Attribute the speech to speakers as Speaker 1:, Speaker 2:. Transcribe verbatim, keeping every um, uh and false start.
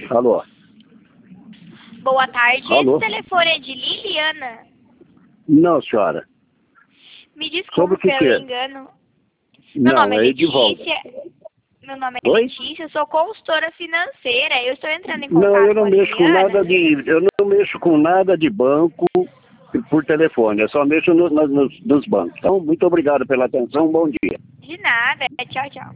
Speaker 1: Alô?
Speaker 2: Boa tarde,
Speaker 1: Alô?
Speaker 2: esse telefone é de Liliana.
Speaker 1: Não, senhora.
Speaker 2: Me
Speaker 1: Sobre o
Speaker 2: desculpe
Speaker 1: que que
Speaker 2: pelo
Speaker 1: é?
Speaker 2: engano. Meu
Speaker 1: Não,
Speaker 2: nome é
Speaker 1: é Edivaldo.
Speaker 2: Letícia. Meu nome é
Speaker 1: Oi?
Speaker 2: Letícia, eu sou consultora financeira. Eu estou entrando em
Speaker 1: Não,
Speaker 2: contato
Speaker 1: eu
Speaker 2: com
Speaker 1: não
Speaker 2: a
Speaker 1: mexo com
Speaker 2: Liliana.
Speaker 1: nada de. Eu não mexo com nada de banco por telefone. Eu só mexo no, no, nos, nos bancos. Então, muito obrigado pela atenção. Bom dia.
Speaker 2: De nada. Tchau, tchau.